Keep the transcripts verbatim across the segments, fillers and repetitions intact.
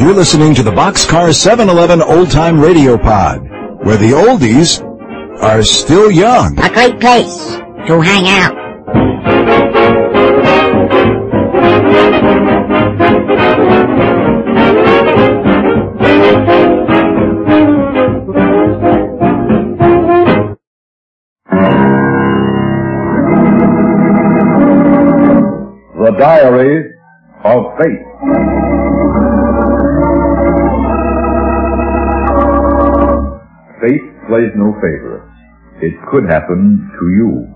You're listening to the Boxcar seven eleven Old Time Radio Pod, where the oldies are still young. A great place to hang out. The Diary of Fate. Fate plays no favorites. It could happen to you.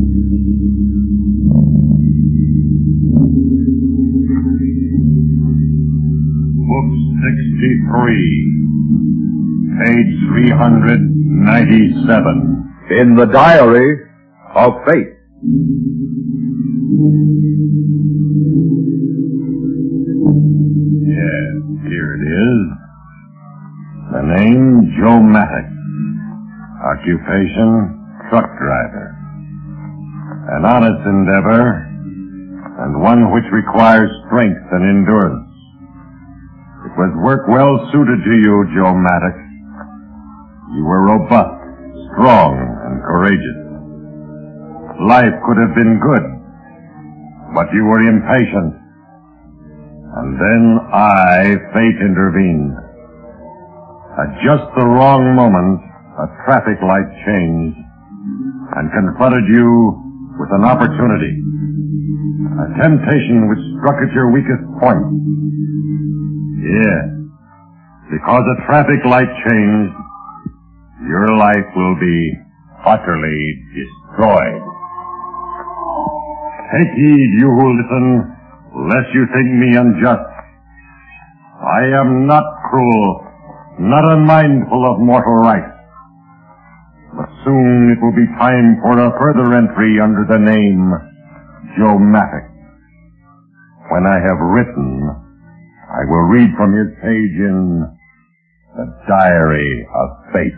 Book sixty-three, page three hundred ninety-seven. In the Diary of Fate. Yes, here it is. The name, Joe Mattock. Occupation, truck driver. An honest endeavor, and one which requires strength and endurance. It was work well suited to you, Joe Mattock. You were robust, strong, and courageous. Life could have been good, but you were impatient. And then I, fate, intervened. At just the wrong moment, a traffic light changed and confronted you with an opportunity. A temptation which struck at your weakest point. Yes, because a traffic light changed, your life will be utterly destroyed. Take heed, you who listen, lest you think me unjust. I am not cruel, not unmindful of mortal rights. But soon it will be time for a further entry under the name Joe Mattock. When I have written, I will read from his page in The Diary of Fate.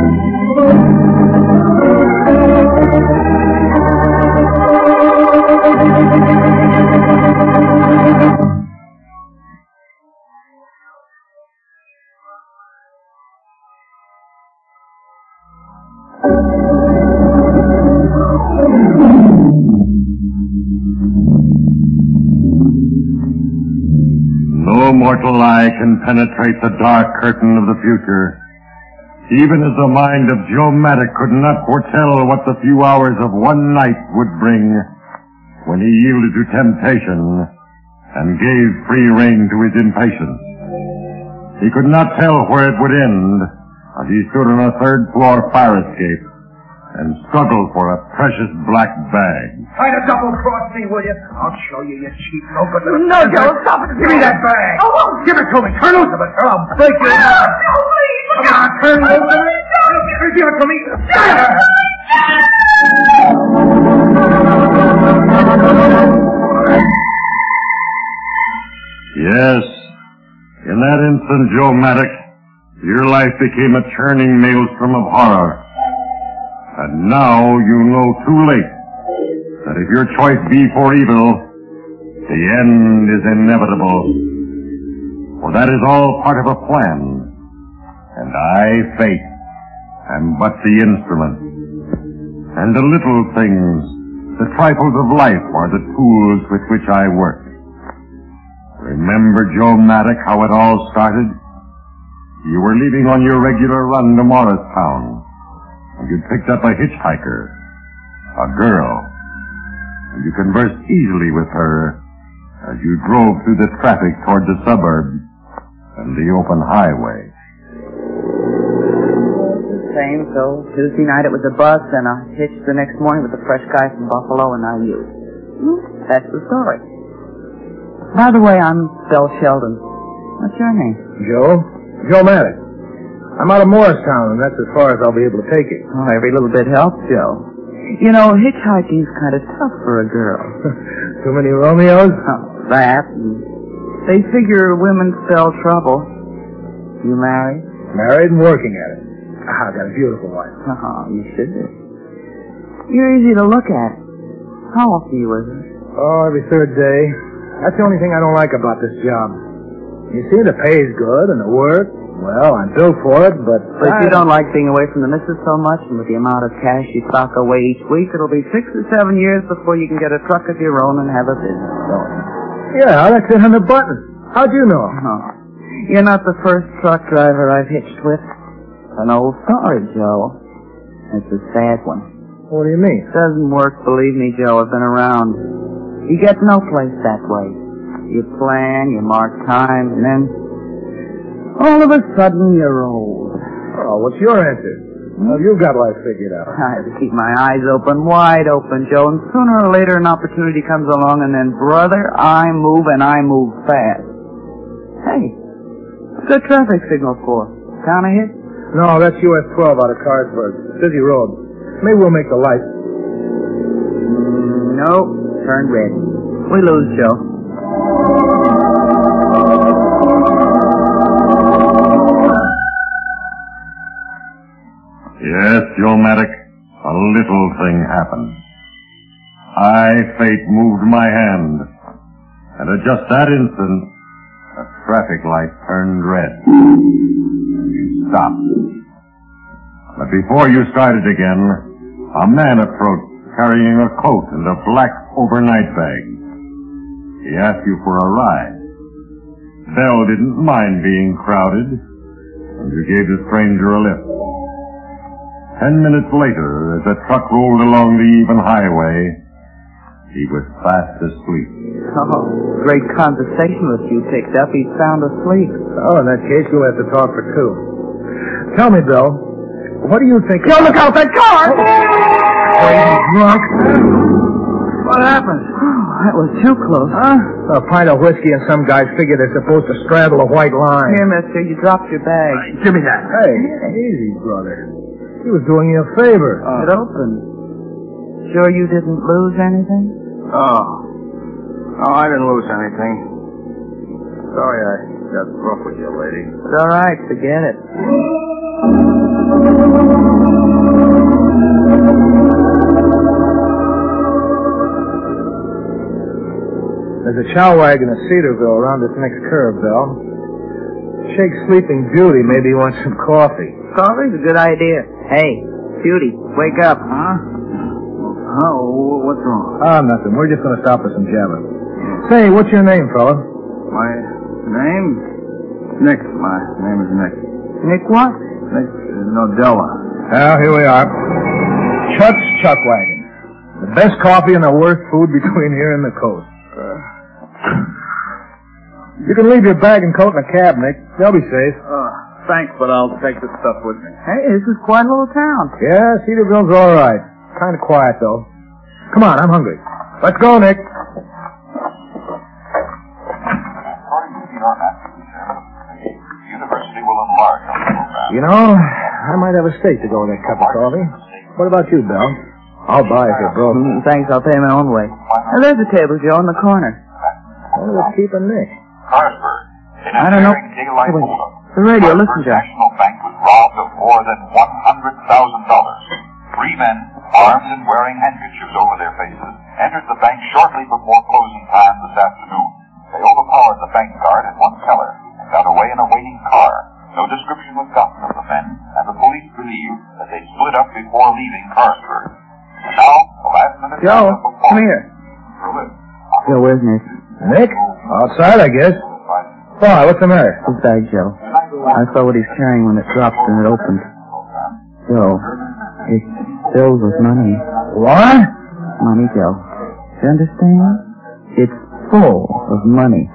No mortal eye can penetrate the dark curtain of the future, even as the mind of Joe Mattock could not foretell what the few hours of one night would bring when he yielded to temptation and gave free rein to his impatience. He could not tell where it would end as he stood on a third-floor fire escape and struggled for a precious black bag. Try to double-cross me, will you? I'll show you, you cheap no-good little... No, Joe, stop it. Give me that bag. Oh, give it to me. Turn loose of it, or I'll break your... No, no, please. Come on, turn loose of it. Give it to me. Yes, in that instant, Joe Mattock, your life became a churning maelstrom of horror. And now you know too late that if your choice be for evil, the end is inevitable. For that is all part of a plan. And I, fate, am but the instrument. And the little things, the trifles of life, are the tools with which I work. Remember, Joe Mattock, how it all started? You were leaving on your regular run to Morristown. And you picked up a hitchhiker, a girl, and you conversed easily with her as you drove through the traffic toward the suburbs and the open highway. Same, so Tuesday night it was a bus and a hitch the next morning with a fresh guy from Buffalo, and I used. That's the story. By the way, I'm Bill Sheldon. What's your name? Joe? Joe Mattock. I'm out of Morristown, and that's as far as I'll be able to take it. Oh, every little bit helps, Joe. You know, hitchhiking's kind of tough for a girl. Too many Romeos? Oh, that. And they figure women spell trouble. You married? Married and working at it. Ah, I've got a beautiful wife. Oh, you should be. You're easy to look at. How often are you with her? Oh, every third day. That's the only thing I don't like about this job. You see, the pay's good and the work, well, I'm built for it, but... But if you don't like being away from the missus so much, and with the amount of cash you sock away each week, it'll be six or seven years before you can get a truck of your own and have a business going. Yeah, that's it on the button. How'd you know? Oh, you're not the first truck driver I've hitched with. An old story, Joe. It's a sad one. What do you mean? Doesn't work, believe me, Joe. I've been around. You get no place that way. You plan, you mark time, and then all of a sudden you're old. Oh, what's your answer? Well, you've got life figured out. I have to keep my eyes open, wide open, Joe, and sooner or later an opportunity comes along, and then, brother, I move, and I move fast. Hey, what's that traffic signal for? Town ahead? No, that's U S twelve out of Carlsberg. Busy road. Maybe we'll make the light. Mm, nope, turned red. We lose, Joe. Yes, Joe Maddox, a little thing happened. I, fate, moved my hand, and at just that instant, a traffic light turned red. And you stopped. But before you started again, a man approached carrying a coat and a black overnight bag. He asked you for a ride. Bell didn't mind being crowded, and you gave the stranger a lift. Ten minutes later, as the truck rolled along the even highway, he was fast asleep. Oh, great conversation with you picked up. He's sound asleep. Oh, in that case, we'll have to talk for two. Tell me, Bill, what do you think... Joe, look out, that car! Crazy drunk. What happened? Oh, that was too close. Huh? A pint of whiskey and some guys figure they're supposed to straddle a white line. Here, mister, you dropped your bag. Right, give me that. Hey, easy, brother. He was doing you a favor. Uh, it opened. Sure you didn't lose anything? Oh. No, I didn't lose anything. Sorry I got rough with you, lady. It's all right. Forget it. There's a chow wagon at Cedarville around this next curve, Bill. Shake's sleeping Beauty. Maybe he wants some coffee. Coffee's a good idea. Hey, Beauty, wake up. Huh? Oh, what's wrong? Ah, nothing. We're just going to stop for some jabbing. Say, what's your name, fella? My name? Nick. My name is Nick. Nick what? Nick Nodella. Well, here we are. Chuck's Chuck Wagon. The best coffee and the worst food between here and the coast. Uh, you can leave your bag and coat in the cab, Nick. They'll be safe. Uh, thanks, but I'll take the stuff with me. Hey, this is quite a little town. Yeah, Cedarville's all right. Kind of quiet, though. Come on, I'm hungry. Let's go, Nick. According to P R Matthews, the university will enlarge on the program. You know, I might have a stake to go with that cup of coffee. What about you, Bill? I'll buy if you're broke. Mm, thanks, I'll pay my own way. Now, there's a table, Joe, in the corner. Well, let's keep a Nick. Carlsberg. I don't know. Daylight Wait. hold-up. The radio, Carlsberg listen, Joe. National Bank was robbed of more than one hundred thousand dollars. Three men, armed and wearing handkerchiefs over their faces, entered the bank shortly before closing time this afternoon. They overpowered the bank guard at one teller and got away in a waiting car. No description was gotten of the men, and the police believe that they split up before leaving Carlsberg. And now, the last minute... Joe, come here. Joe, where's Nick? Nick? Outside, I guess. Why, what's the matter? His bag, Joe. I saw what he's carrying when it dropped and it opened. Joe, it's filled with money. What? Money, Joe. Do you understand? It's full of money.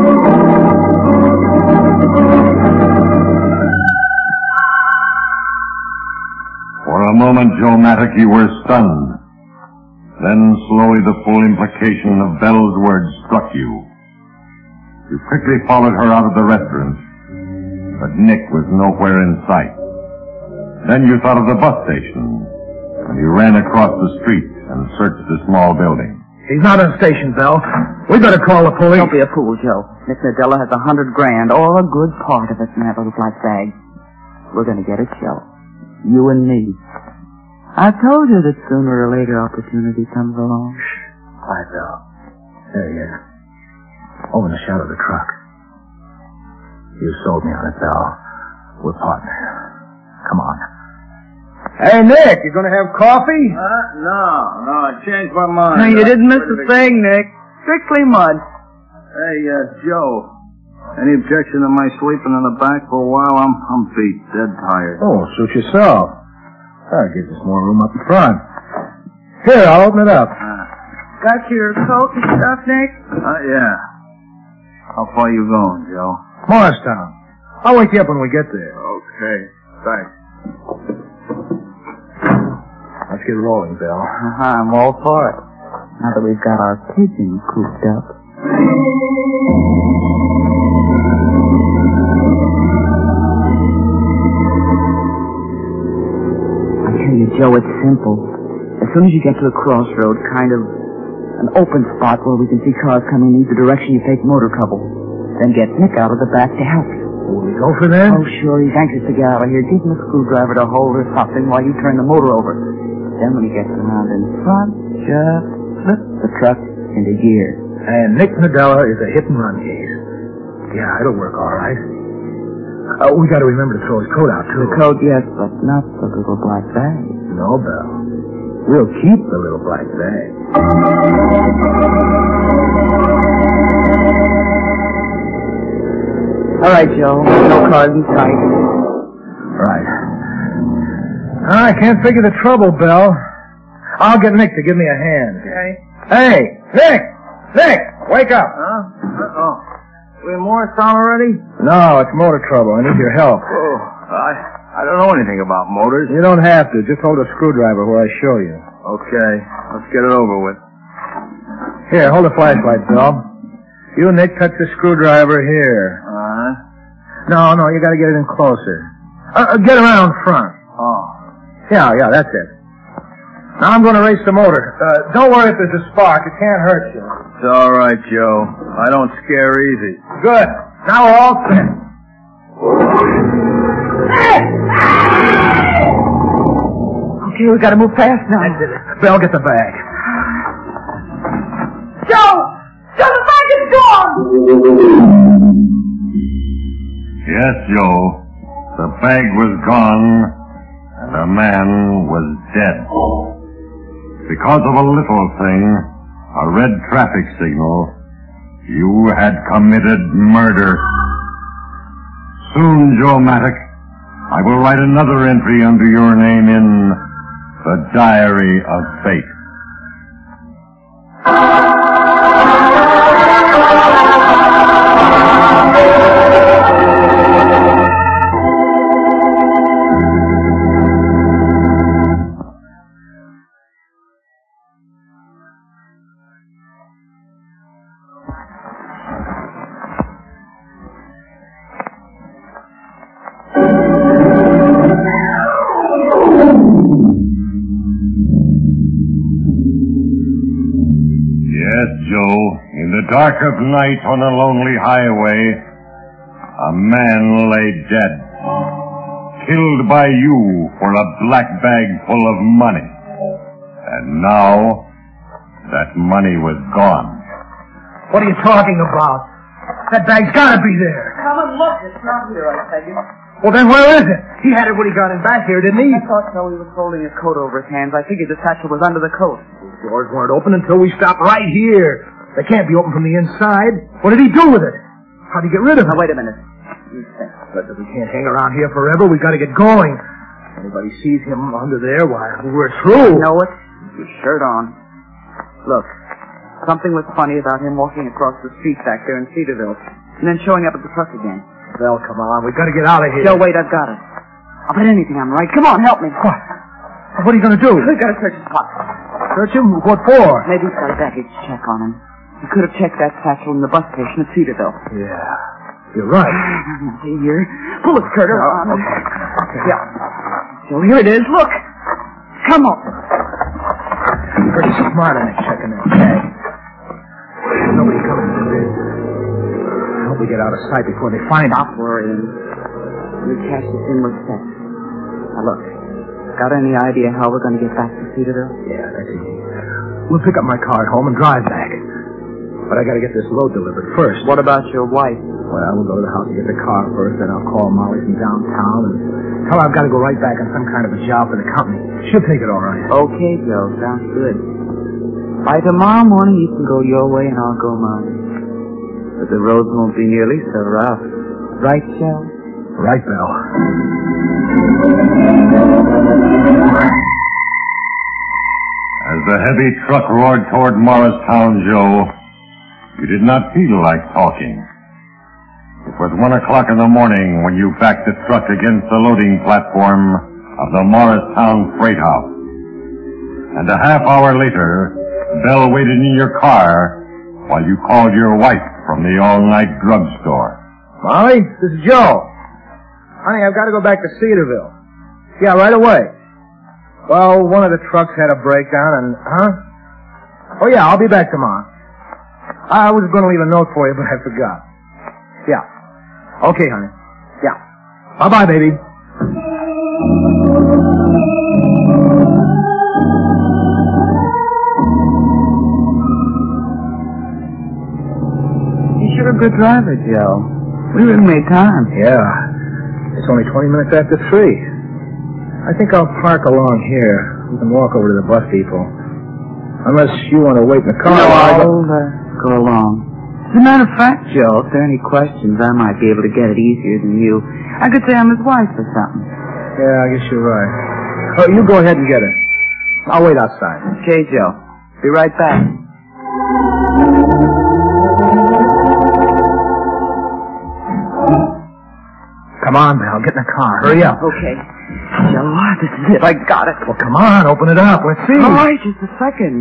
For a moment, Joe Maddox, you were stunned. Then slowly the full implication of Bell's words struck you. You quickly followed her out of the restaurant, but Nick was nowhere in sight. Then you thought of the bus station, and you ran across the street and searched the small building. He's not in the station, Bell. We better call the police. Don't be a fool, Joe. Nick Nadella has a hundred grand, or a good part of it in that little black bag. We're going to get it, Joe. You and me. I told you that sooner or later opportunity comes along. All right, Bell. There he is. Over in the shadow of the truck. You sold me on it, Bell. We're partners. Come on. Hey, Nick, you gonna have coffee? Uh, no, no, I changed my mind. No, you didn't miss a thing, Nick. Strictly mud. Hey, uh, Joe. Any objection to my sleeping in the back for a while? I'm, I'm beat, dead tired. Oh, suit yourself. I'll give us more room up in front. Here, I'll open it up. Uh, Got your coat and stuff, Nick? uh, yeah. How far you going, Joe? Morristown. I'll wake you up when we get there. Okay, thanks. Let's get rolling, Bill. Uh-huh, I'm all for it. Now that we've got our pigeon cooped up. I tell you, Joe, it's simple. As soon as you get to the crossroad, kind of an open spot where we can see cars coming in either direction, you take motor couple. Then get Nick out of the back to help you. Will we go for that? Oh, sure. He's anxious to get out of here. Give him a screwdriver to hold or something while you turn the motor over. Then when he gets around in front, just flip the truck into gear. And Nick Nadella is a hit-and-run case. Yeah, it'll work all right. Uh, we got to remember to throw his coat out, too. The coat, yes, but not the little black bag. No, Bell. We'll keep the little black bag. All right, Joe. No cars in sight. Right. I can't figure the trouble, Bell. I'll get Nick to give me a hand. Okay. Hey, Nick! Nick! Wake up! Huh? Uh-oh. We in Morristown already? No, it's motor trouble. I need your help. Oh, I, I don't know anything about motors. You don't have to. Just hold a screwdriver where I show you. Okay, let's get it over with. Here, hold the flashlight, Bill. You, Nick, touch the screwdriver here. Uh-huh. No, no, you gotta get it in closer. Uh, get around front. Oh. Yeah, yeah, that's it. Now I'm gonna race the motor. Uh, don't worry if there's a spark. It can't hurt you. It's all right, Joe. I don't scare easy. Good. Now we're all set. Okay, we gotta move fast now. That's it. Bell, get the bag. Joe! Joe, the bag is gone! Yes, Joe. The bag was gone, and the man was dead. Because of a little thing, a red traffic signal, you had committed murder. Soon, Joe Mattock, I will write another entry under your name in the Diary of Fate. Dark of night on a lonely highway, a man lay dead, killed by you for a black bag full of money. And now, that money was gone. What are you talking about? That bag's gotta be there. Come and look. It's not here, I tell you. Well, then where is it? He had it when he got in back here, didn't he? I thought so. He was holding his coat over his hands. I figured the satchel was under the coat. The doors weren't open until we stopped right here. They can't be open from the inside. What did he do with it? How'd he get rid of it? Now, wait a minute. But we can't hang around here forever. We've got to get going. If anybody sees him under there, why, we're through. You know what? Your shirt on. Look, something was funny about him walking across the street back there in Cedarville and then showing up at the truck again. Well, come on. We've got to get out of here. Joe, wait, I've got it. I'll bet anything I'm right. Come on, help me. What? What are you going to do? We've got to search his pocket. Search him? What for? Maybe he's got a baggage check on him. He could have checked that satchel in the bus station at Cedarville. Yeah, you're right. See here. Pull the skirt around. Okay. Yeah. So here it is. Look. Come on. Pretty smart on it, checking that bag. Nobody coming to this. I hope we get out of sight before they find us. Stop worrying. We cash this in with set. Now look. Got any idea how we're going to get back to Cedarville? Yeah, that's easy. We'll pick up my car at home and drive back. But I gotta get this load delivered first. What about your wife? Well, we'll go to the house and get the car first, then I'll call Molly from downtown and tell her I've got to go right back on some kind of a job for the company. She'll take it all right. Okay, Joe. Sounds good. By tomorrow morning, you can go your way and I'll go mine. But the roads won't be nearly so rough. Right, Joe? Right, Belle. As the heavy truck roared toward Morristown, Joe, you did not feel like talking. It was one o'clock in the morning when you backed the truck against the loading platform of the Morristown Freight House. And a half hour later, Belle waited in your car while you called your wife from the all-night drugstore. Molly, this is Joe. Honey, I've got to go back to Cedarville. Yeah, right away. Well, one of the trucks had a breakdown and... Huh? Oh, yeah, I'll be back tomorrow. I was going to leave a note for you, but I forgot. Yeah. Okay, honey. Yeah. Bye-bye, baby. You're sure a good driver, Joe. We really made time. Yeah. It's only twenty minutes after three. I think I'll park along here. We can walk over to the bus depot. Unless you want to wait in the car. No, I'll uh, go along. As a matter of fact, Joe, if there are any questions, I might be able to get it easier than you. I could say I'm his wife or something. Yeah, I guess you're right. Oh, you go ahead and get it. I'll wait outside. Okay, Joe. Be right back. Come on, Belle. Get in the car. Hurry up. Okay. Joe, this is it. I got it. Well, come on. Open it up. Let's see. All right, just a second.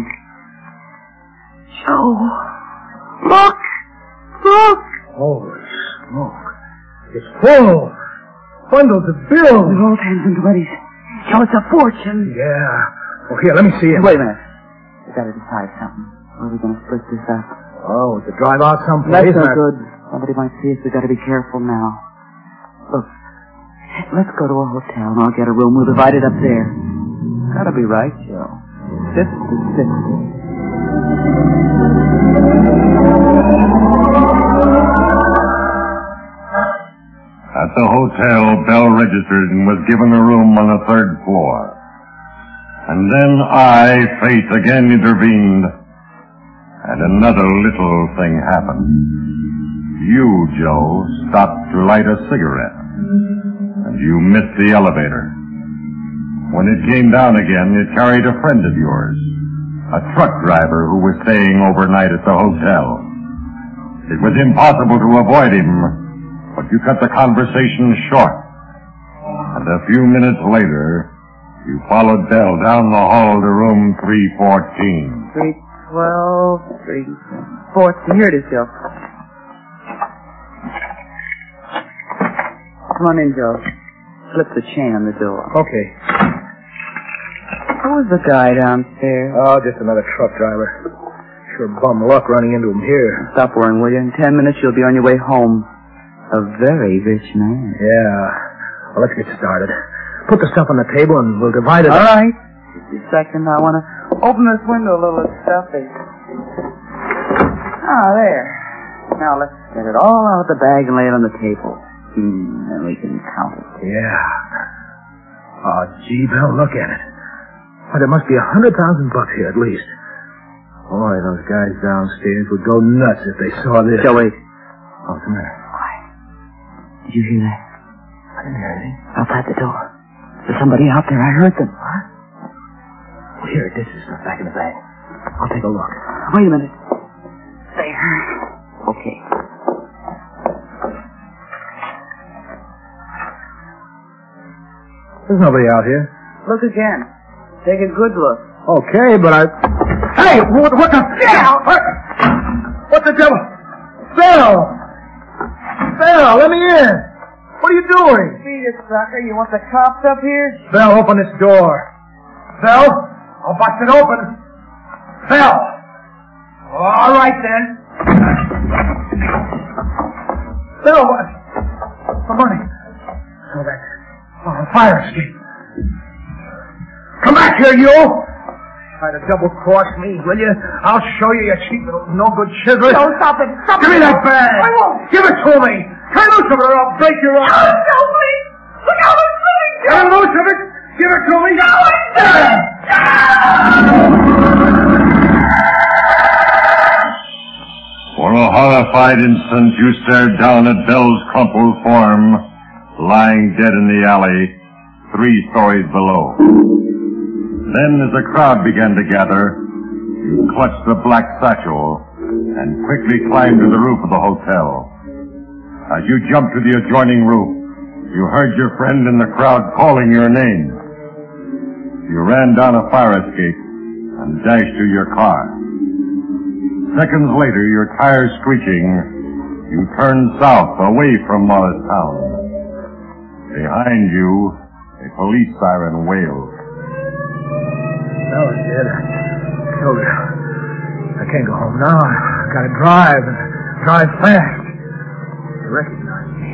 Joe. Look. Look. Holy smoke. It's full. Bundles of bills. They're all tens and twenties. Joe, it's a fortune. Yeah. Well, here, let me see it. Wait a minute. We gotta decide something. How are we gonna split this up? Oh, to drive out someplace. That's not good. Somebody might see us. We gotta be careful now. Look, let's go to a hotel and I'll get a room. We'll divide it up there. Gotta be right, Joe. Fifty fifty. At the hotel, Belle registered and was given a room on the third floor. And then I, Fate, again intervened, and another little thing happened. You, Joe, stopped to light a cigarette, and you missed the elevator. When it came down again, it carried a friend of yours, a truck driver who was staying overnight at the hotel. It was impossible to avoid him, but you cut the conversation short. And a few minutes later, you followed Belle down the hall to room three fourteen. three twelve, three fourteen. Here it is, Joe. Come on in, Joe. Slip the chain on the door. Okay. Who was the guy downstairs? Oh, just another truck driver. Sure bum luck running into him here. Stop worrying, will you? In ten minutes, you'll be on your way home. A very rich man. Yeah. Well, let's get started. Put the stuff on the table and we'll divide it All up. right. Just a second. I want to open this window a little. It's stuffy. Ah, there. Now let's get it all out of the bag and lay it on the table. Hmm, then we can count it. Yeah. Oh, gee, Belle, look at it. Why, there must be a hundred thousand bucks here at least. Boy, those guys downstairs would go nuts if they saw this. Joe, wait. Oh, what's the matter? Quiet. Did you hear that? I didn't hear anything. Outside the door. There's somebody out there. I heard them. What? Well, here, this is stuff back in the bag. I'll take a look. Wait a minute. There. Okay. There's nobody out here. Look again. Take a good look. Okay, but I... Hey! What, what the... What? What the devil? Belle! Belle, let me in! What are you doing? Beat it, sucker. You want the cops up here? Belle, open this door. Belle? I'll bust it open. Belle! All right, then. Belle, what? The money. So that... Oh, fire escape. Come back here, you! Try to double-cross me, will you? I'll show you, you cheap little no-good chiseler. No, stop it. Stop Give it. me that bag. I won't. Give it to me. Turn loose of it or I'll break your arm. No, no, please. Look out, I'm slipping. Turn loose of it. Give it to me. No, I'm slipping. For a horrified instant, you stared down at Bell's crumpled form, lying dead in the alley, three stories below. Then, as the crowd began to gather, you clutched the black satchel and quickly climbed to the roof of the hotel. As you jumped to the adjoining roof, you heard your friend in the crowd calling your name. You ran down a fire escape and dashed to your car. Seconds later, your tires screeching, you turned south away from Morristown. Behind you, a police siren wailed. That was it. Killed her. I can't go home now. I gotta drive and drive fast. They recognize me.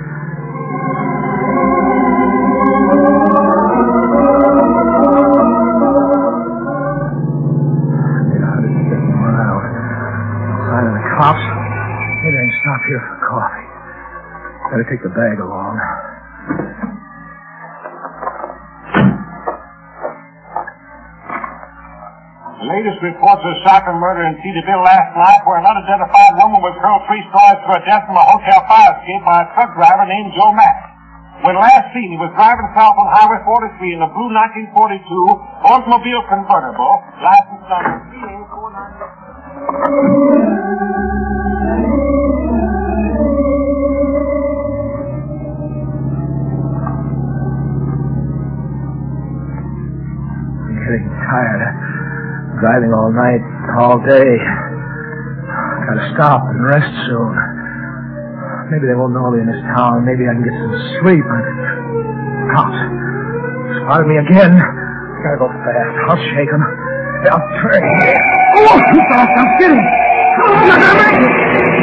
Made one hundred fifty miles. Outside of the cops. Maybe I can stop here for coffee. Better take the bag along. The latest reports of shock and murder in Cedarville last night, where an unidentified woman was hurled three stories to her death from a hotel fire escape by a truck driver named Joe Mack. When last seen, he was driving south on Highway forty-three in a blue nineteen forty-two Oldsmobile convertible, license number three eight four nine. I'm getting tired. Driving all night, all day. Gotta stop and rest soon. Maybe they won't know me in this town. Maybe I can get some sleep. Cops. Spotted me again. Gotta go fast. I'll shake them. I'll turn here. Oh, he thought I'm kidding. Oh, I'm not gonna make it.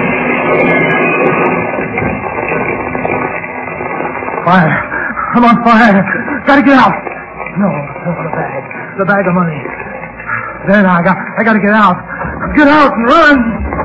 Fire. I'm on fire. Gotta get out. No, no, the bag. The bag of money. Then I got, I gotta get out. Get out and run!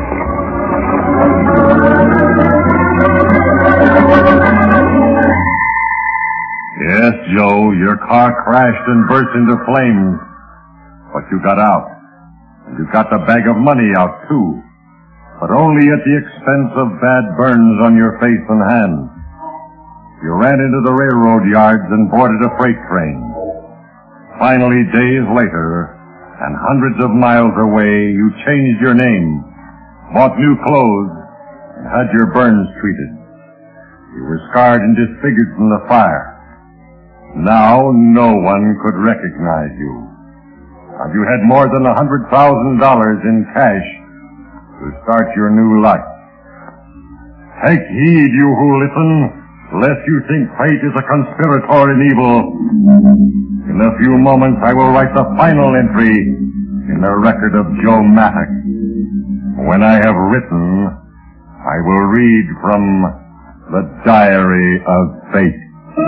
Yes, Joe, your car crashed and burst into flames. But you got out. And you got the bag of money out, too. But only at the expense of bad burns on your face and hands. You ran into the railroad yards and boarded a freight train. Finally, days later, and hundreds of miles away, you changed your name, bought new clothes, and had your burns treated. You were scarred and disfigured from the fire. Now no one could recognize you. And you had more than a hundred thousand dollars in cash to start your new life. Take heed, you who listen, lest you think fate is a conspirator in evil. In a few moments, I will write the final entry in the record of Joe Mattock. When I have written, I will read from the Diary of Fate.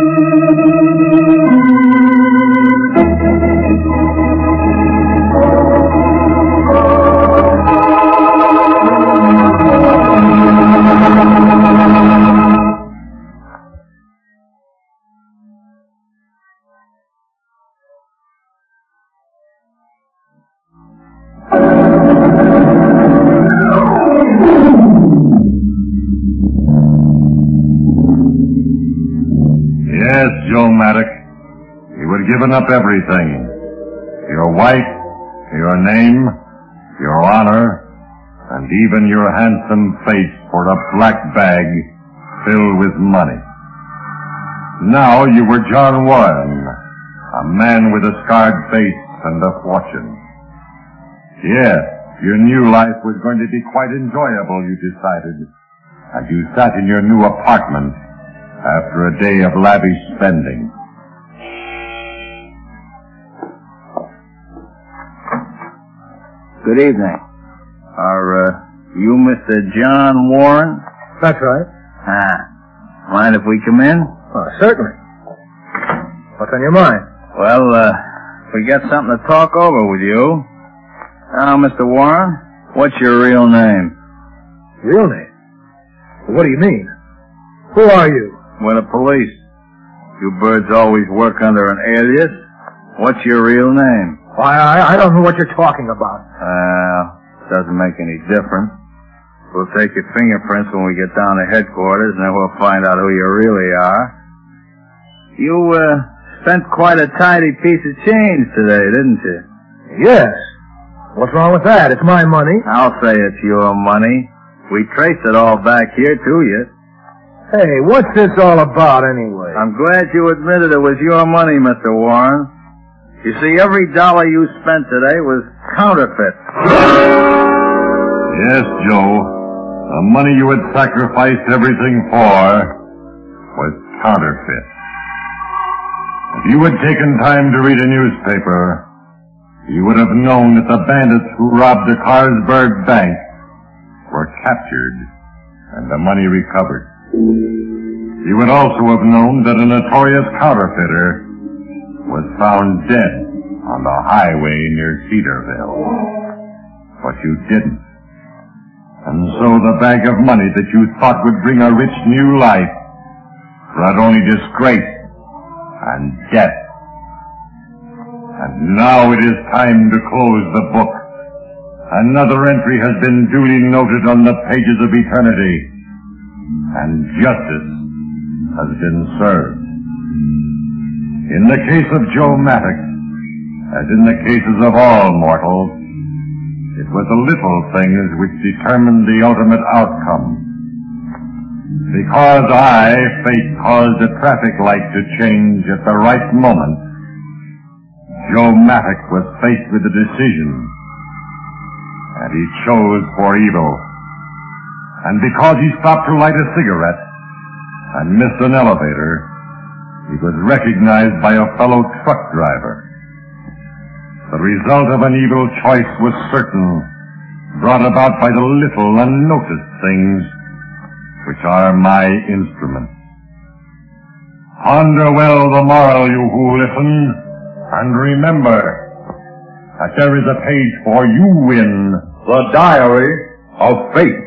Yes, Joe Mattock. You had given up everything. Your wife, your name, your honor, and even your handsome face for a black bag filled with money. Now you were John Warren, a man with a scarred face and a fortune. Yes, your new life was going to be quite enjoyable, you decided, as you sat in your new apartment after a day of lavish spending. Good evening. Are, uh, you Mister John Warren? That's right. Ah. Mind if we come in? Oh, certainly. What's on your mind? Well, uh, We got something to talk over with you. Now, Mister Warren, what's your real name? Real name? What do you mean? Who are you? We're the police. You birds always work under an alias. What's your real name? I, I, I don't know what you're talking about. Uh, doesn't make any difference. We'll take your fingerprints when we get down to headquarters, and then we'll find out who you really are. You, uh, spent quite a tidy piece of change today, didn't you? Yes. What's wrong with that? It's my money. I'll say it's your money. We traced it all back here to you. Hey, what's this all about anyway? I'm glad you admitted it was your money, Mister Warren. You see, every dollar you spent today was counterfeit. Yes, Joe. The money you had sacrificed everything for was counterfeit. If you had taken time to read a newspaper, you would have known that the bandits who robbed the Carlsberg Bank were captured and the money recovered. You would also have known that a notorious counterfeiter was found dead on the highway near Cedarville. But you didn't. And so the bag of money that you thought would bring a rich new life brought only disgrace and death. And now it is time to close the book. Another entry has been duly noted on the pages of eternity, and justice has been served. In the case of Joe Maddox, as in the cases of all mortals, it was the little things which determined the ultimate outcome. Because I, fate, caused a traffic light to change at the right moment, Joe Maddox was faced with a decision, and he chose for evil. And because he stopped to light a cigarette and missed an elevator, he was recognized by a fellow truck driver. The result of an evil choice was certain, brought about by the little unnoticed things which are my instruments. Ponder well the moral, you who listen, and remember that there is a page for you in The Diary of Fate.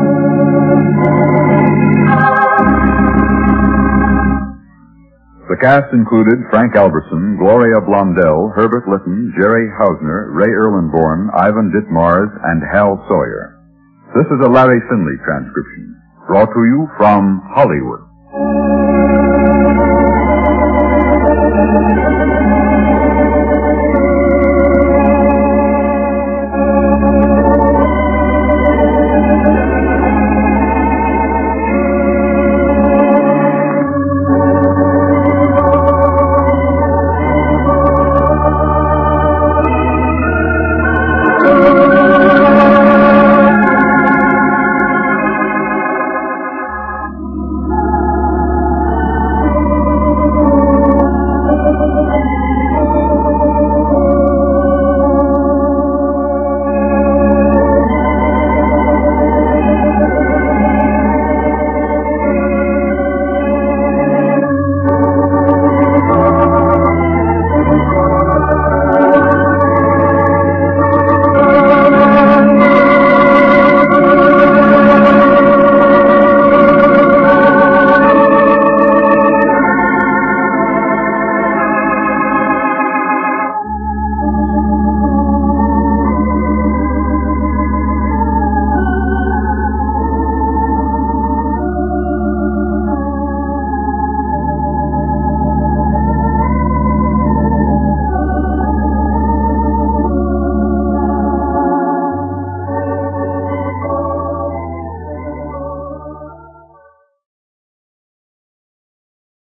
The cast included Frank Alberson, Gloria Blondell, Herbert Litton, Jerry Hausner, Ray Erlenborn, Ivan Ditmars, and Hal Sawyer. This is a Larry Finley transcription, brought to you from Hollywood.